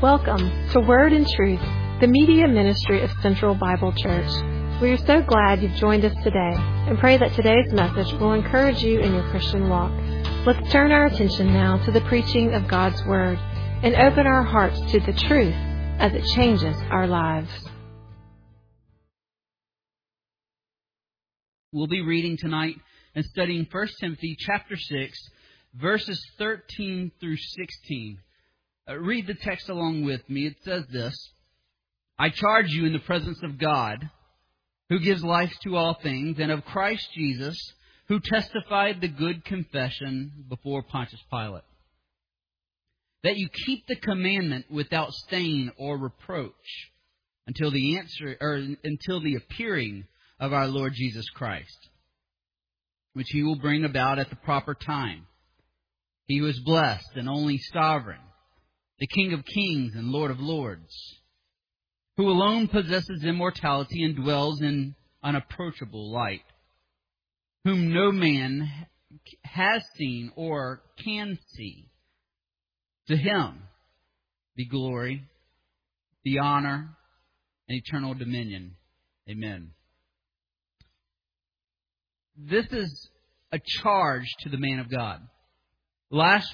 Welcome to Word and Truth, the media ministry of Central Bible Church. We are so glad you've joined us today and pray that today's message will encourage you in your Christian walk. Let's turn our attention now to the preaching of God's Word and open our hearts to the truth as it changes our lives. We'll be reading tonight and studying 1 Timothy chapter 6, verses 13 through 16. Read the text along with me. It says this: I charge you in the presence of God, who gives life to all things, and of Christ Jesus, who testified the good confession before Pontius Pilate, that you keep the commandment without stain or reproach until the appearing of our Lord Jesus Christ, which He will bring about at the proper time. He who is blessed and only sovereign, the King of kings and Lord of lords, who alone possesses immortality and dwells in unapproachable light, whom no man has seen or can see. To Him be glory, be honor, and eternal dominion. Amen. This is a charge to the man of God. Last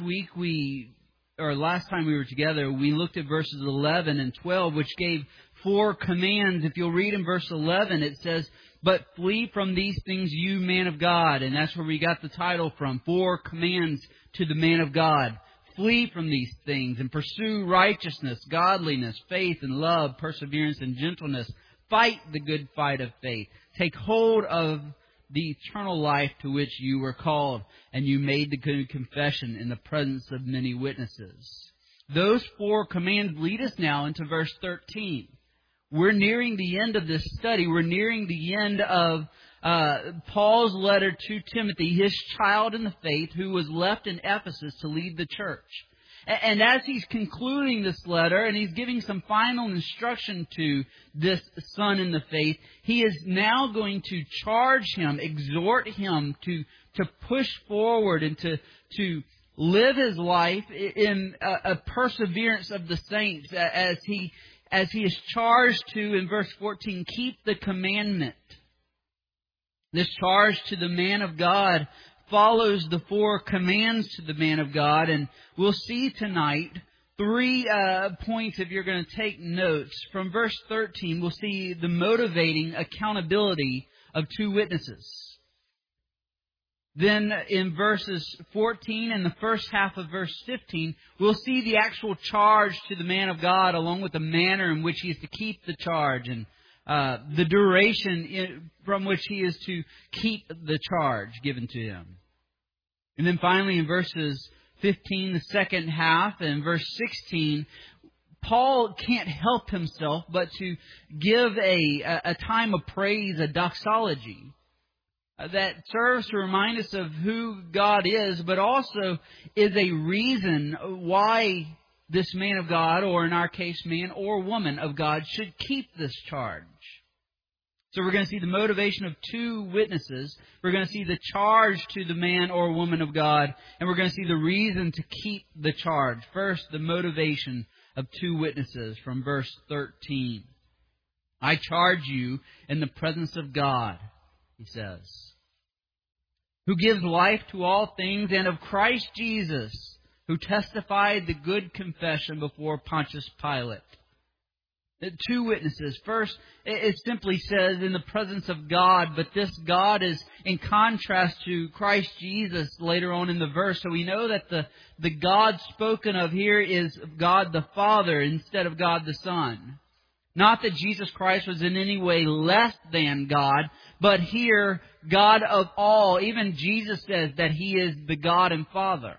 time we were together, we looked at verses 11 and 12, which gave 4 commands. If you'll read in verse 11, it says, but flee from these things, you man of God. And that's where we got the title from, 4 commands to the man of God. Flee from these things and pursue righteousness, godliness, faith and love, perseverance and gentleness. Fight the good fight of faith. Take hold of the eternal life to which you were called, and you made the good confession in the presence of many witnesses. Those 4 commands lead us now into verse 13. We're nearing the end of this study. We're nearing the end of Paul's letter to Timothy, his child in the faith, who was left in Ephesus to lead the church. And as he's concluding this letter and he's giving some final instruction to this son in the faith, he is now going to charge him, exhort him to push forward and to live his life in a perseverance of the saints, as he is charged to, in verse 14, keep the commandment. This charge to the man of God follows the 4 commands to the man of God, and we'll see tonight 3 points if you're going to take notes. From verse 13, we'll see the motivating accountability of 2 witnesses. Then in verses 14 and the first half of verse 15, we'll see the actual charge to the man of God, along with the manner in which he is to keep the charge and the duration from which he is to keep the charge given to him. And then finally in verses 15, the second half, and verse 16, Paul can't help himself but to give a time of praise, a doxology, that serves to remind us of who God is, but also is a reason why this man of God, or in our case, man or woman of God, should keep this charge. So we're going to see the motivation of 2 witnesses. We're going to see the charge to the man or woman of God. And we're going to see the reason to keep the charge. First, the motivation of 2 witnesses from verse 13. I charge you in the presence of God, he says, who gives life to all things, and of Christ Jesus, who testified the good confession before Pontius Pilate. 2 witnesses. First, it simply says in the presence of God, but this God is in contrast to Christ Jesus later on in the verse. So we know that the God spoken of here is God the Father instead of God the Son. Not that Jesus Christ was in any way less than God, but here, God of all. Even Jesus says that He is the God and Father.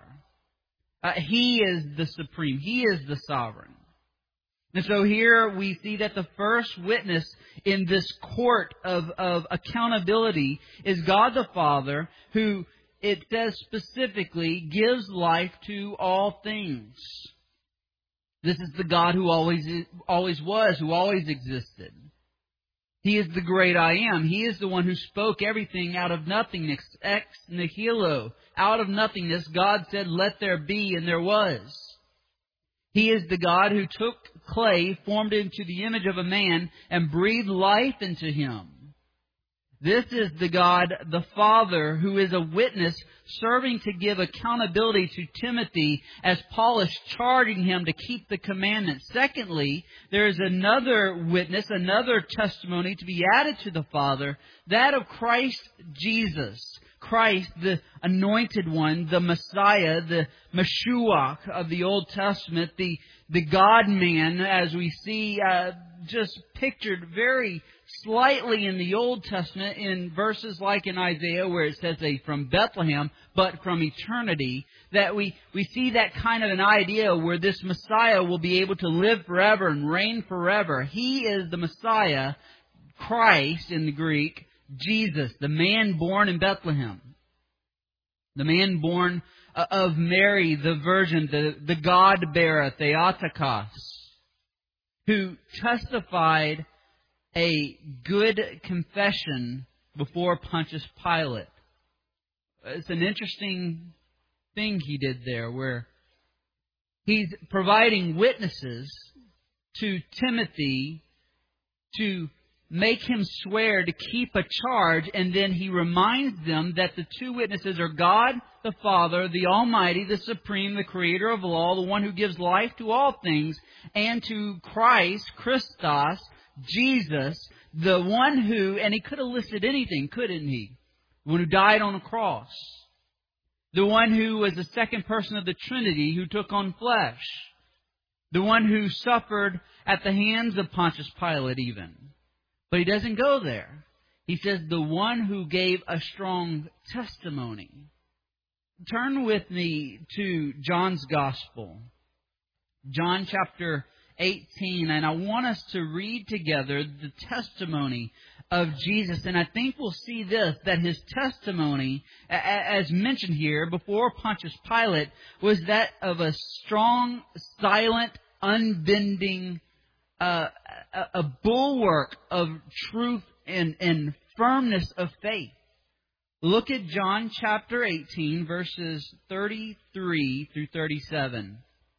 He is the supreme. He is the sovereign. And so here we see that the first witness in this court of accountability is God the Father, who, it says specifically, gives life to all things. This is the God who always was, who always existed. He is the great I am. He is the one who spoke everything out of nothingness, ex nihilo. Out of nothingness, God said, let there be, and there was. He is the God who took clay, formed into the image of a man, and breathed life into him. This is the God, the Father, who is a witness, serving to give accountability to Timothy as Paul is charging him to keep the commandments. Secondly, there is another witness, another testimony to be added to the Father, that of Christ Jesus. Christ, the anointed one, the Messiah, the Meshuach of the Old Testament, the God-man, as we see just pictured very slightly in the Old Testament in verses like in Isaiah where it says from Bethlehem, but from eternity, that we see that kind of an idea where this Messiah will be able to live forever and reign forever. He is the Messiah, Christ in the Greek, Jesus, the man born in Bethlehem. The man born of Mary, the Virgin, the God-bearer, Theotokos, who testified a good confession before Pontius Pilate. It's an interesting thing he did there, where he's providing witnesses to Timothy to make him swear to keep a charge, and then he reminds them that the two witnesses are God, the Father, the Almighty, the Supreme, the Creator of all, the one who gives life to all things, and to Christ, Christos, Jesus, the one who, and he could have listed anything, couldn't he? The one who died on a cross. The one who was the second person of the Trinity who took on flesh. The one who suffered at the hands of Pontius Pilate even. But he doesn't go there. He says the one who gave a strong testimony. Turn with me to John's Gospel. John chapter 18, and I want us to read together the testimony of Jesus. And I think we'll see this, that his testimony, as mentioned here before Pontius Pilate, was that of a strong, silent, unbending, a bulwark of truth and firmness of faith. Look at John chapter 18, verses 33 through 37.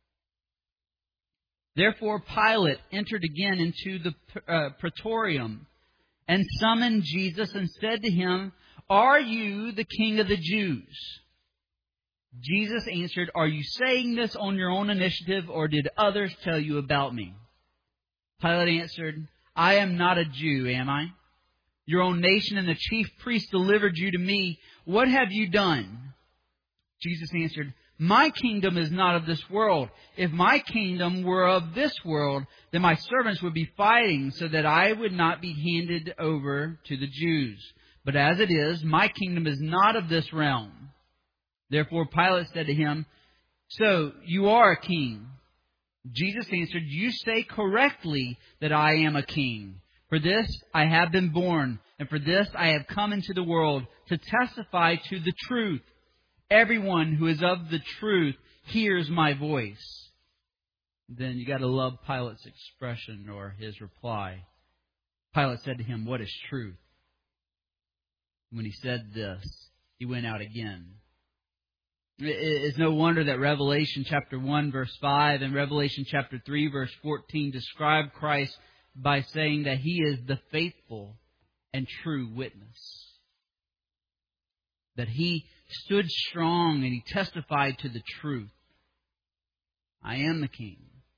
Therefore Pilate entered again into the praetorium and summoned Jesus and said to him, "Are you the King of the Jews?" Jesus answered, "Are you saying this on your own initiative, or did others tell you about me?" Pilate answered, "I am not a Jew, am I? Your own nation and the chief priests delivered you to me. What have you done?" Jesus answered, "My kingdom is not of this world. If my kingdom were of this world, then my servants would be fighting so that I would not be handed over to the Jews. But as it is, my kingdom is not of this realm." Therefore Pilate said to him, "So you are a king?" Jesus answered, "You say correctly that I am a king. For this I have been born, and for this I have come into the world, to testify to the truth. Everyone who is of the truth hears my voice." Then you got to love Pilate's expression or his reply. Pilate said to him, "What is truth?" When he said this, he went out again. It's no wonder that Revelation chapter 1 verse 5 and Revelation chapter 3 verse 14 describe Christ by saying that He is the faithful and true witness. That He stood strong and He testified to the truth. I am the King.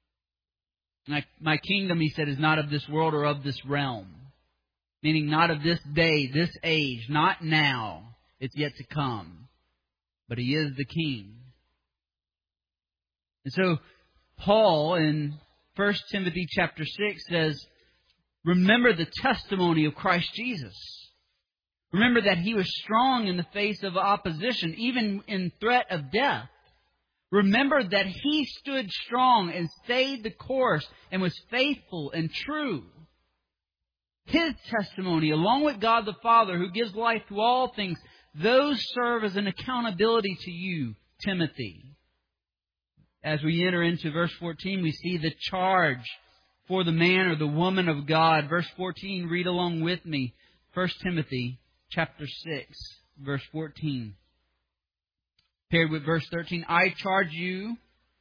My kingdom, He said, is not of this world or of this realm. Meaning not of this day, this age, not now. It's yet to come. But He is the King. And so Paul in 1 Timothy chapter 6 says, remember the testimony of Christ Jesus. Remember that He was strong in the face of opposition, even in threat of death. Remember that He stood strong and stayed the course and was faithful and true. His testimony, along with God the Father, who gives life to all things, those serve as an accountability to you, Timothy. As we enter into verse 14, we see the charge for the man or the woman of God. Verse 14, read along with me. 1 Timothy chapter 6, verse 14. Paired with verse 13, I charge you,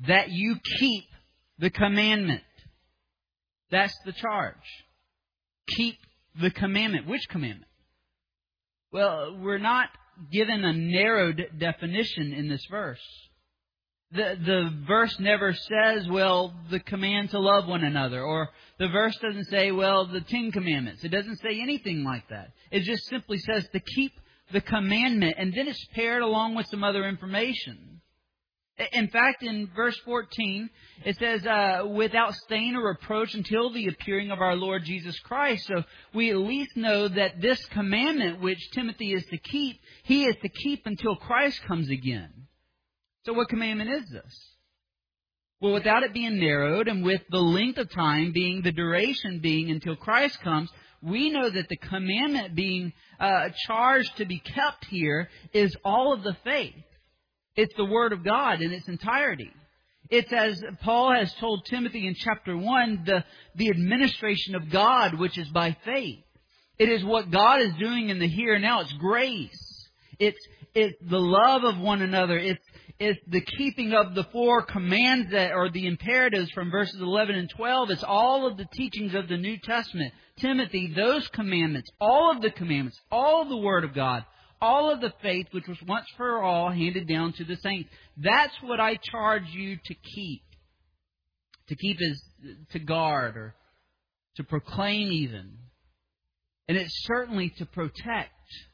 that you keep the commandment. That's the charge. Keep the commandment. Which commandment? Well, we're not given a narrowed definition in this verse. The verse never says, well, the command to love one another. Or the verse doesn't say, well, the 10 Commandments. It doesn't say anything like that. It just simply says to keep the commandment. And then it's paired along with some other information. In fact, in verse 14, it says, without stain or reproach until the appearing of our Lord Jesus Christ. So we at least know that this commandment, which Timothy is to keep, he is to keep until Christ comes again. So what commandment is this? Well, without it being narrowed and with the length of time being, the duration being until Christ comes, we know that the commandment being charged to be kept here is all of the faith. It's the Word of God in its entirety. It's as Paul has told Timothy in chapter 1, the administration of God, which is by faith. It is what God is doing in the here and now. It's grace. It's the love of one another. It's the keeping of the 4 commands that are the imperatives from verses 11 and 12. It's all of the teachings of the New Testament. Timothy, those commandments, all of the Word of God, all of the faith which was once for all handed down to the saints. That's what I charge you to keep. To keep is to guard or to proclaim even. And it's certainly to protect.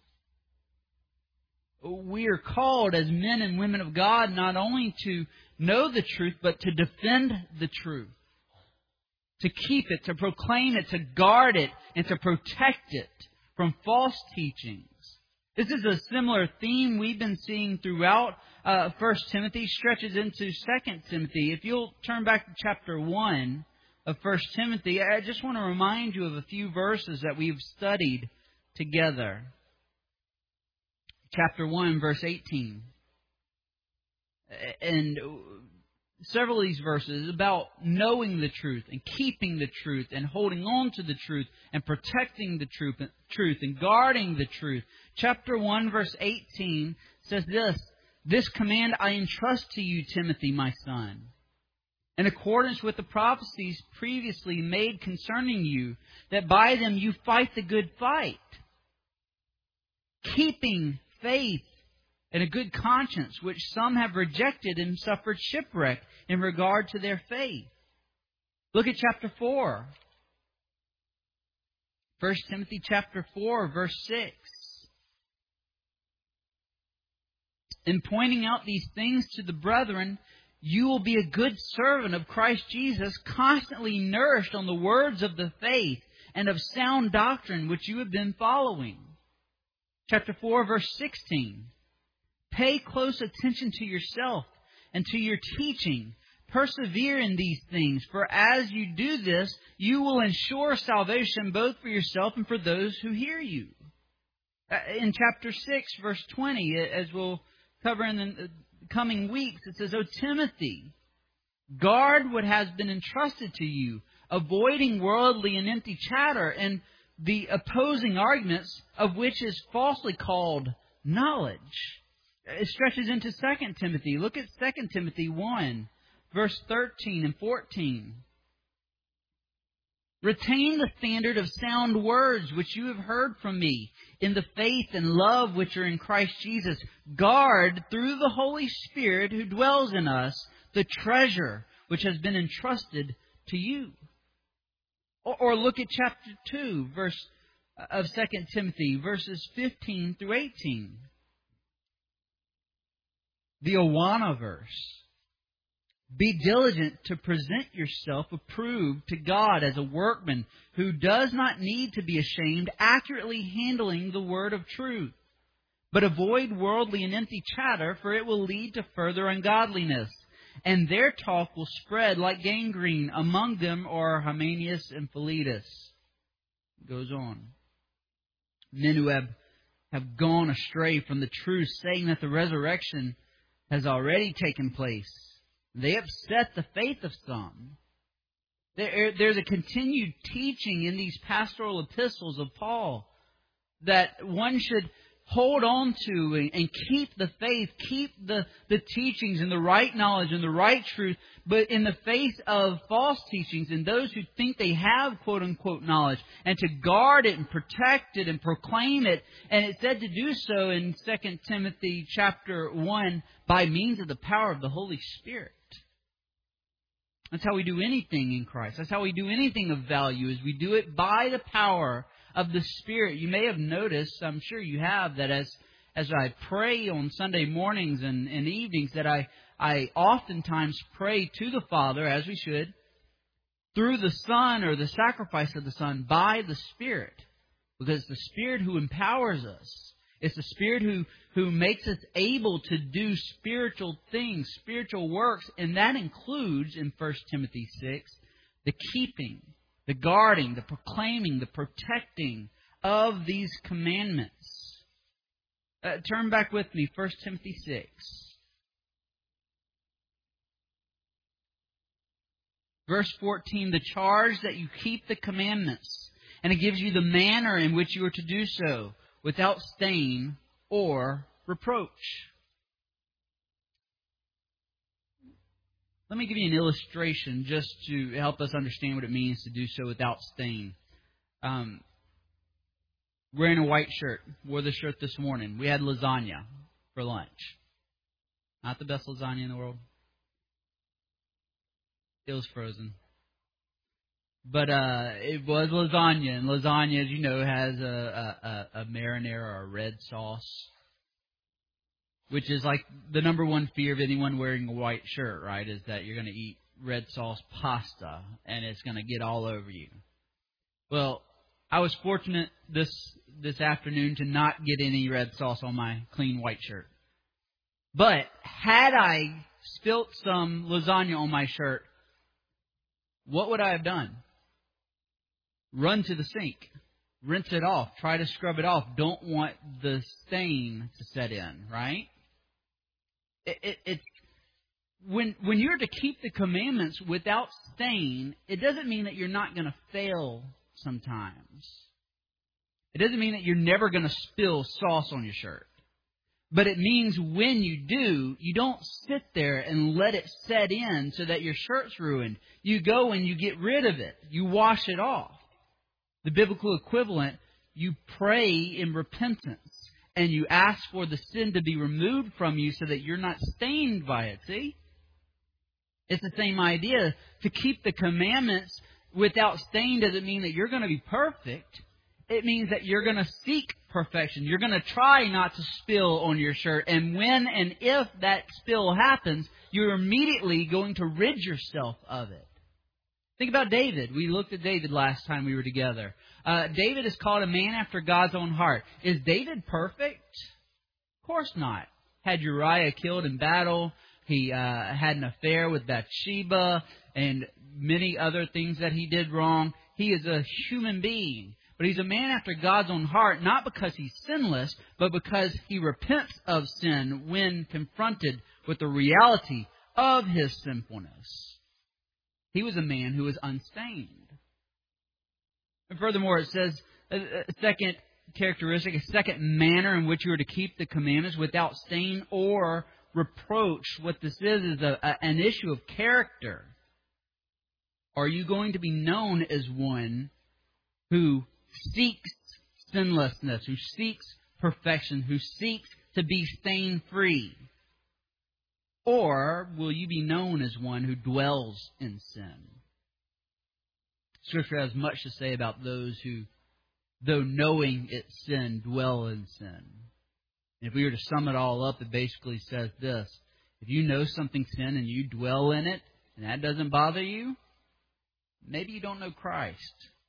We are called as men and women of God not only to know the truth, but to defend the truth. To keep it, to proclaim it, to guard it, and to protect it from false teachings. This is a similar theme we've been seeing throughout 1 Timothy, stretches into 2 Timothy. If you'll turn back to chapter 1 of 1 Timothy, I just want to remind you of a few verses that we've studied together. Chapter 1, verse 18. And several of these verses about knowing the truth and keeping the truth and holding on to the truth and protecting the truth and guarding the truth. Chapter 1, verse 18 says this command I entrust to you, Timothy, my son, in accordance with the prophecies previously made concerning you, that by them you fight the good fight, keeping faith and a good conscience, which some have rejected and suffered shipwreck in regard to their faith. Look at chapter 4. 1 Timothy chapter 4, verse 6. In pointing out these things to the brethren, you will be a good servant of Christ Jesus, constantly nourished on the words of the faith and of sound doctrine which you have been following. Chapter 4, verse 16. Pay close attention to yourself and to your teaching. Persevere in these things, for as you do this, you will ensure salvation both for yourself and for those who hear you. In chapter 6, verse 20, as we'll cover in the coming weeks, it says, O Timothy, guard what has been entrusted to you, avoiding worldly and empty chatter and the opposing arguments of which is falsely called knowledge. It stretches into 2 Timothy. Look at 2 Timothy 1, verse 13 and 14. Retain the standard of sound words which you have heard from me in the faith and love which are in Christ Jesus. Guard through the Holy Spirit who dwells in us the treasure which has been entrusted to you. Or look at chapter 2 of 2 Timothy, verses 15 through 18. The Awana verse. Be diligent to present yourself approved to God as a workman who does not need to be ashamed, accurately handling the word of truth. But avoid worldly and empty chatter, for it will lead to further ungodliness. And their talk will spread like gangrene. Among them are Hymenaeus and Philetus. It goes on. Men who have gone astray from the truth, saying that the resurrection has already taken place. They upset the faith of some. There's a continued teaching in these pastoral epistles of Paul that one should hold on to and keep the faith, keep the teachings and the right knowledge and the right truth. But in the face of false teachings and those who think they have quote unquote knowledge, and to guard it and protect it and proclaim it. And it said to do so in 2 Timothy chapter 1 by means of the power of the Holy Spirit. That's how we do anything in Christ. That's how we do anything of value, is we do it by the power of the Spirit. You may have noticed, I'm sure you have, that as I pray on Sunday mornings and evenings, that I oftentimes pray to the Father, as we should, through the Son or the sacrifice of the Son by the Spirit. Because it's the Spirit who empowers us. It's the Spirit who makes us able to do spiritual things, spiritual works. And that includes, in 1 Timothy 6, the keeping, the guarding, the proclaiming, the protecting of these commandments. Turn back with me, 1 Timothy 6. Verse 14, the charge that you keep the commandments, and it gives you the manner in which you are to do so, without stain or reproach. Let me give you an illustration just to help us understand what it means to do so without stain. Wearing a white shirt. Wore the shirt this morning. We had lasagna for lunch. Not the best lasagna in the world. It was frozen. But it was lasagna, and lasagna, as you know, has a marinara or a red sauce, which is like the number one fear of anyone wearing a white shirt, right, is that you're going to eat red sauce pasta, and it's going to get all over you. Well, I was fortunate this afternoon to not get any red sauce on my clean white shirt. But had I spilt some lasagna on my shirt, what would I have done? Run to the sink, rinse it off, try to scrub it off. Don't want the stain to set in, right? It's when you're to keep the commandments without stain, it doesn't mean that you're not going to fail sometimes. It doesn't mean that you're never going to spill sauce on your shirt. But it means when you do, you don't sit there and let it set in so that your shirt's ruined. You go and you get rid of it. You wash it off. The biblical equivalent, you pray in repentance and you ask for the sin to be removed from you so that you're not stained by it. See? It's the same idea. To keep the commandments without stain doesn't mean that you're going to be perfect. It means that you're going to seek perfection. You're going to try not to spill on your shirt. And when and if that spill happens, you're immediately going to rid yourself of it. Think about David. We looked at David last time we were together. David is called a man after God's own heart. Is David perfect? Of course not. Had Uriah killed in battle. He had an affair with Bathsheba and many other things that he did wrong. He is a human being. But he's a man after God's own heart, not because he's sinless, but because he repents of sin when confronted with the reality of his sinfulness. He was a man who was unstained. And furthermore, it says a second characteristic, a second manner in which you are to keep the commandments without stain or reproach. What this is an issue of character. Are you going to be known as one who seeks sinlessness, who seeks perfection, who seeks to be stain-free? Or will you be known as one who dwells in sin? Scripture has much to say about those who, though knowing it's sin, dwell in sin. And if we were to sum it all up, it basically says this: if you know something's sin and you dwell in it, and that doesn't bother you, maybe you don't know Christ.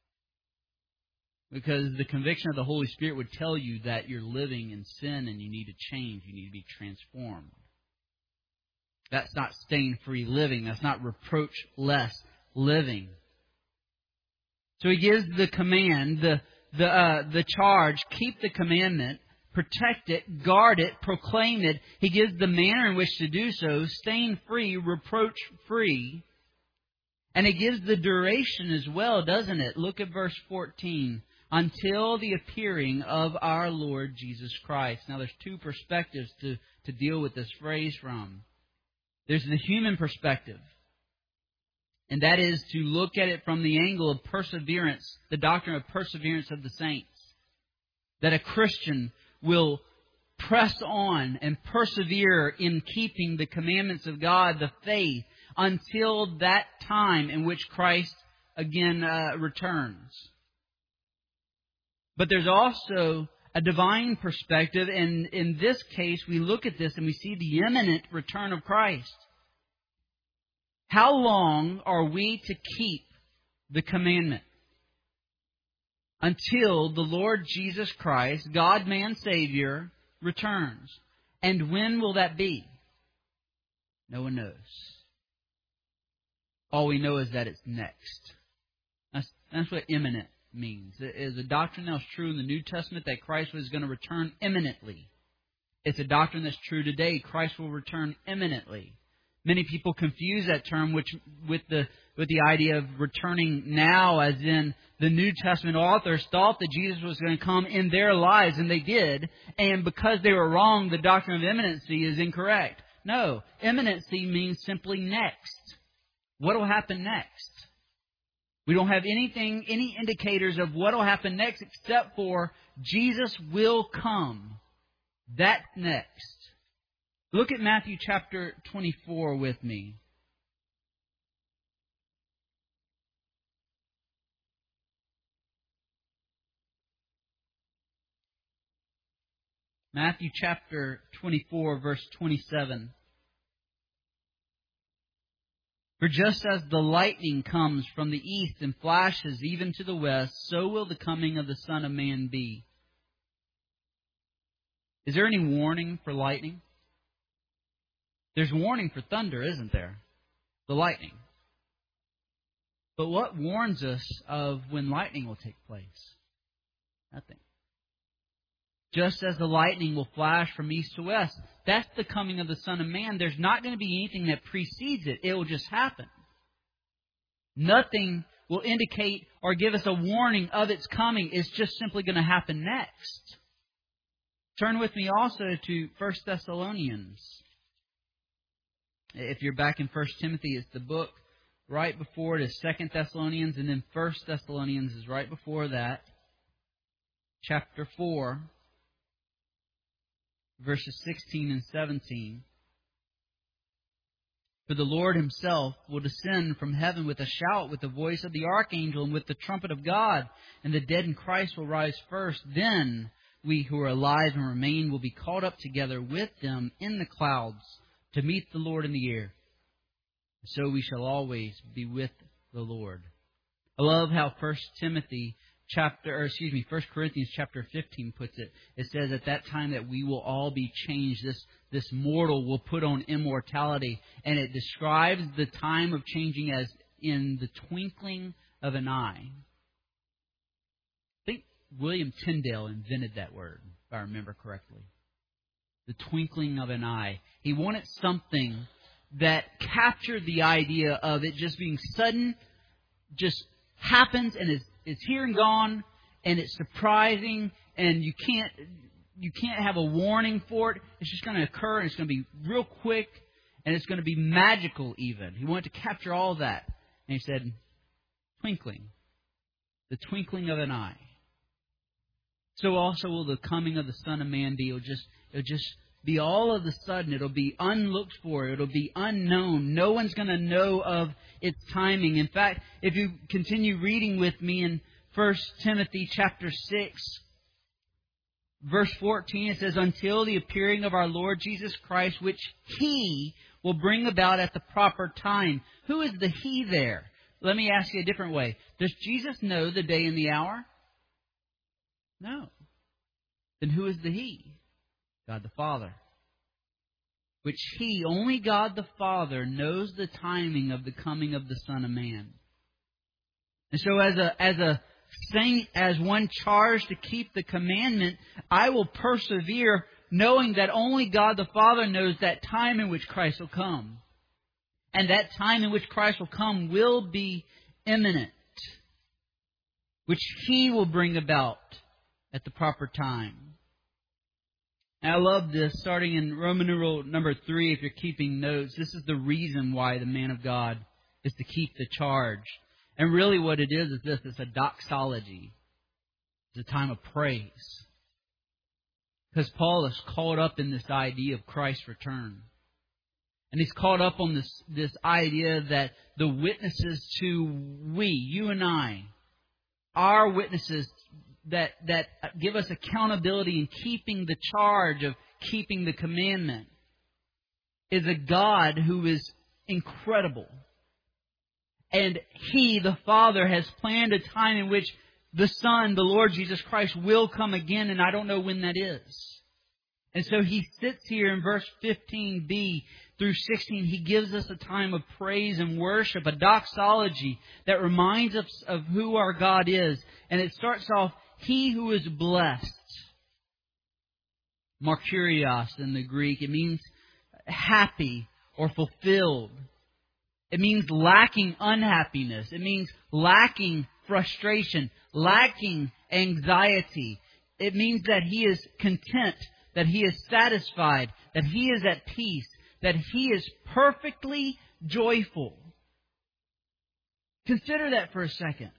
Because the conviction of the Holy Spirit would tell you that you're living in sin and you need to change, you need to be transformed. That's not stain-free living. That's not reproach-less living. So he gives the command, the charge, keep the commandment, protect it, guard it, proclaim it. He gives the manner in which to do so, stain-free, reproach-free. And it gives the duration as well, doesn't it? Look at verse 14. until the appearing of our Lord Jesus Christ. Now there's two perspectives to deal with this phrase from. There's the human perspective. And that is to look at it from the angle of perseverance, the doctrine of perseverance of the saints. That a Christian will press on and persevere in keeping the commandments of God, the faith, until that time in which Christ again returns. But there's also a divine perspective, and in this case we look at this and we see the imminent return of Christ. How long are we to keep the commandment? Until the Lord Jesus Christ, God, man, Savior, returns. And when will that be? No one knows. All we know is that it's next. That's what imminent means. It is a doctrine that was true in the New Testament that Christ was going to return imminently. It's a doctrine that's true today. Christ will return imminently. Many people confuse that term with the idea of returning now, as in the New Testament authors thought that Jesus was going to come in their lives, and they did. And because they were wrong, the doctrine of imminency is incorrect. No, imminency means simply next. What will happen next? We don't have any indicators of what will happen next except for Jesus will come. That's next. Look at Matthew chapter 24 with me. Matthew chapter 24, verse 27. For just as the lightning comes from the east and flashes even to the west, so will the coming of the Son of Man be. Is there any warning for lightning? There's warning for thunder, isn't there? The lightning. But what warns us of when lightning will take place? Nothing. Just as the lightning will flash from east to west, that's the coming of the Son of Man. There's not going to be anything that precedes it. It will just happen. Nothing will indicate or give us a warning of its coming. It's just simply going to happen next. Turn with me also to 1 Thessalonians. If you're back in 1 Timothy, it's the book right before it is 2 Thessalonians, and then 1 Thessalonians is right before that. Chapter 4, verses 16 and 17. For the Lord Himself will descend from heaven with a shout, with the voice of the archangel, and with the trumpet of God, and the dead in Christ will rise first. Then we who are alive and remain will be caught up together with them in the clouds to meet the Lord in the air. So we shall always be with the Lord. I love how 1 Corinthians chapter 15 puts it. It says at that time that we will all be changed. This mortal will put on immortality. And it describes the time of changing as in the twinkling of an eye. I think William Tyndale invented that word, if I remember correctly. The twinkling of an eye. He wanted something that captured the idea of it just being sudden, just happens and is here and gone, and it's surprising, and you can't have a warning for it. It's just going to occur, and it's going to be real quick, and it's going to be magical even. He wanted to capture all of that. And he said, twinkling. The twinkling of an eye. So also will the coming of the Son of Man be. It'll just be all of a sudden. It'll be unlooked for. It'll be unknown. No one's going to know of its timing. In fact, if you continue reading with me in 1 Timothy chapter 6, verse 14, it says, until the appearing of our Lord Jesus Christ, which He will bring about at the proper time. Who is the He there? Let me ask you a different way. Does Jesus know the day and the hour? No. Then who is the He? God the Father. Which He, only God the Father, knows the timing of the coming of the Son of Man. And so as a saint, as one charged to keep the commandment, I will persevere knowing that only God the Father knows that time in which Christ will come. And that time in which Christ will come will be imminent. which He will bring about at the proper time. And I love this, starting in Roman numeral number 3, if you're keeping notes. This is the reason why the man of God is to keep the charge. And really what it is this. It's a doxology. It's a time of praise. Because Paul is caught up in this idea of Christ's return. And he's caught up on this idea that the witnesses you and I, our witnesses that give us accountability in keeping the charge of keeping the commandment, is a God who is incredible. And He, the Father, has planned a time in which the Son, the Lord Jesus Christ, will come again, and I don't know when that is. And so He sits here in verse 15b through 16. He gives us a time of praise and worship, a doxology that reminds us of who our God is. And it starts off, He who is blessed. Markurios in the Greek. It means happy or fulfilled. It means lacking unhappiness. It means lacking frustration, lacking anxiety. It means that he is content, that he is satisfied, that he is at peace, that he is perfectly joyful. Consider that for a second.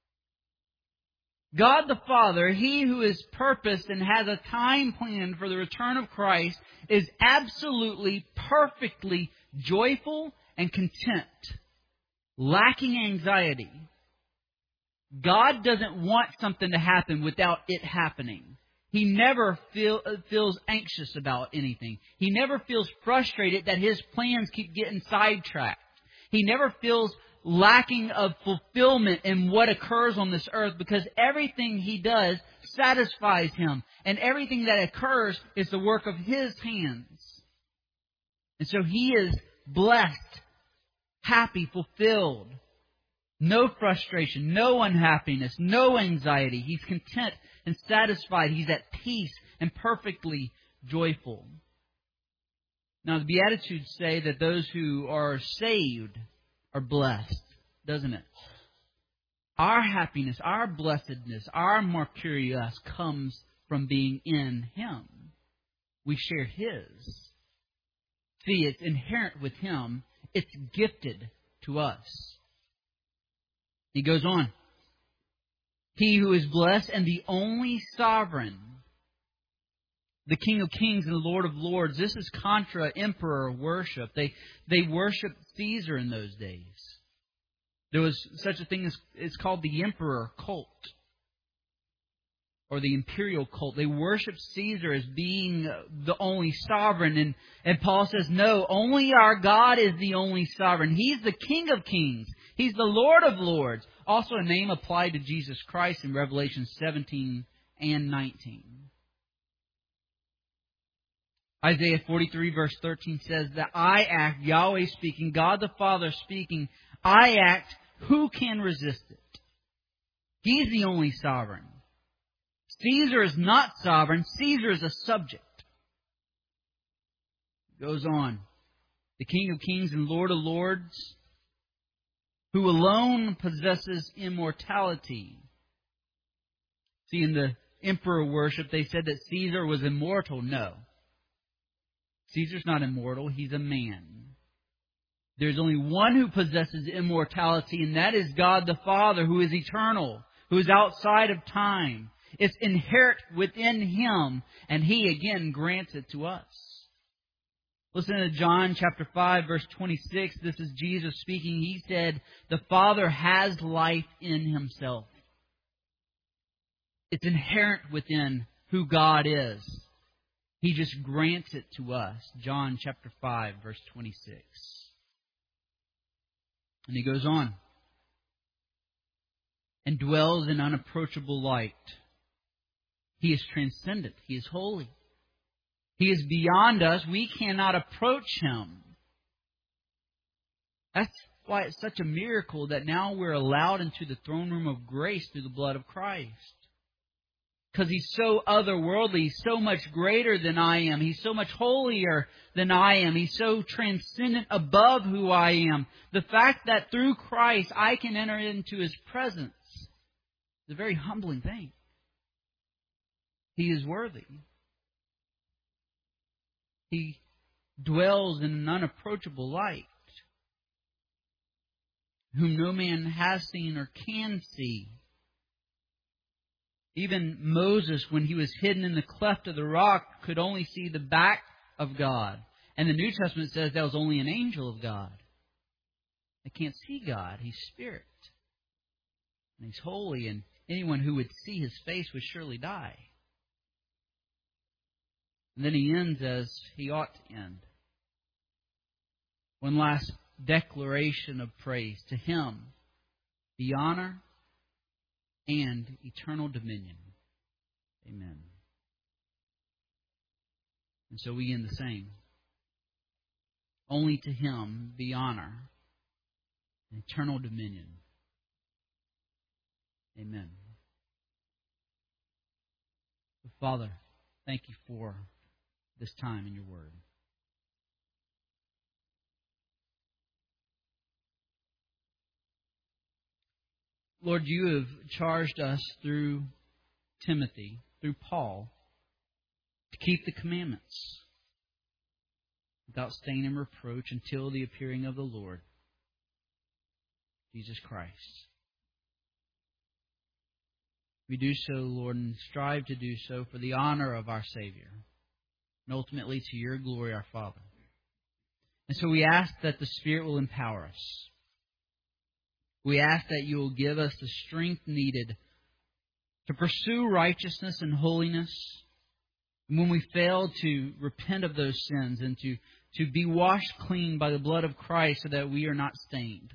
God the Father, He who is purposed and has a time planned for the return of Christ, is absolutely, perfectly joyful and content, lacking anxiety. God doesn't want something to happen without it happening. He never feels anxious about anything. He never feels frustrated that His plans keep getting sidetracked. He never feels lacking of fulfillment in what occurs on this earth, because everything He does satisfies Him. And everything that occurs is the work of His hands. And so He is blessed, happy, fulfilled. No frustration, no unhappiness, no anxiety. He's content and satisfied. He's at peace and perfectly joyful. Now, the Beatitudes say that those who are saved are blessed, doesn't it? Our happiness, our blessedness, our markurios comes from being in Him. We share His. See, it's inherent with Him. It's gifted to us. He goes on. He who is blessed and the only sovereign, the King of Kings and the Lord of Lords. This is contra emperor worship. They worshiped Caesar in those days. There was such a thing as, it's called the emperor cult, or the imperial cult. They worshiped Caesar as being the only sovereign. And Paul says, no, only our God is the only sovereign. He's the King of Kings. He's the Lord of Lords. Also a name applied to Jesus Christ in Revelation 17 and 19. Isaiah 43 verse 13 says that I act, Yahweh speaking, God the Father speaking, I act, who can resist it? He's the only sovereign. Caesar is not sovereign. Caesar is a subject. Goes on. The King of Kings and Lord of Lords, who alone possesses immortality. See, in the emperor worship, they said that Caesar was immortal. No. Caesar's not immortal. He's a man. There's only one who possesses immortality, and that is God the Father, who is eternal, who is outside of time. It's inherent within Him, and He again grants it to us. Listen to John chapter 5, verse 26. This is Jesus speaking. He said, the Father has life in Himself. It's inherent within who God is. He just grants it to us. John chapter 5, verse 26. And he goes on. And dwells in unapproachable light. He is transcendent. He is holy. He is beyond us. We cannot approach Him. That's why it's such a miracle that now we're allowed into the throne room of grace through the blood of Christ. Because He's so otherworldly. He's so much greater than I am. He's so much holier than I am. He's so transcendent above who I am. The fact that through Christ I can enter into His presence. It's a very humbling thing. He is worthy. He dwells in an unapproachable light, whom no man has seen or can see. Even Moses, when he was hidden in the cleft of the rock, could only see the back of God. And the New Testament says that was only an angel of God. They can't see God. He's spirit. And He's holy, and anyone who would see His face would surely die. And then He ends as He ought to end. One last declaration of praise. To Him be honor and eternal dominion. Amen. And so we end the same. Only to Him be honor and eternal dominion. Amen. Father, thank You for this time in Your Word. Lord, You have charged us through Timothy, through Paul, to keep the commandments without stain and reproach until the appearing of the Lord, Jesus Christ. We do so, Lord, and strive to do so for the honor of our Savior, and ultimately to Your glory, our Father. And so we ask that the Spirit will empower us. We ask that You will give us the strength needed to pursue righteousness and holiness. And when we fail, to repent of those sins and to be washed clean by the blood of Christ so that we are not stained.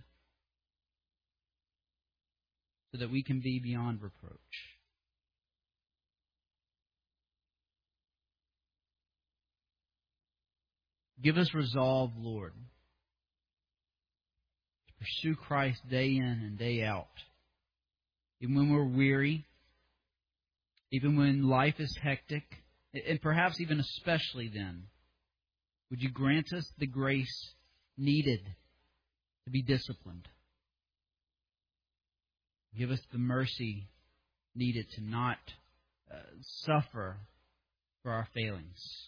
So that we can be beyond reproach. Give us resolve, Lord, to pursue Christ day in and day out. Even when we're weary, even when life is hectic, and perhaps even especially then, would You grant us the grace needed to be disciplined? Give us the mercy needed to not suffer for our failings.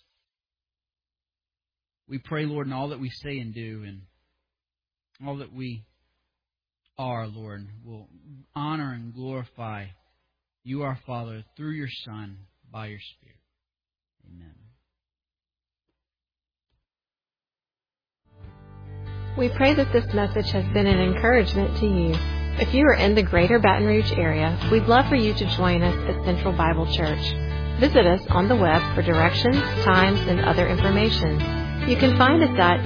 We pray, Lord, in all that we say and do, and all that we are, Lord, will honor and glorify You, our Father, through Your Son, by Your Spirit. Amen. We pray that this message has been an encouragement to you. If you are in the greater Baton Rouge area, we'd love for you to join us at Central Bible Church. Visit us on the web for directions, times, and other information. You can find us at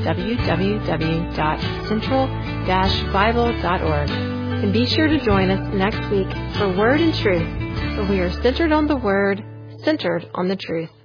www.central-bible.org. And be sure to join us next week for Word and Truth, where we are centered on the Word, centered on the truth.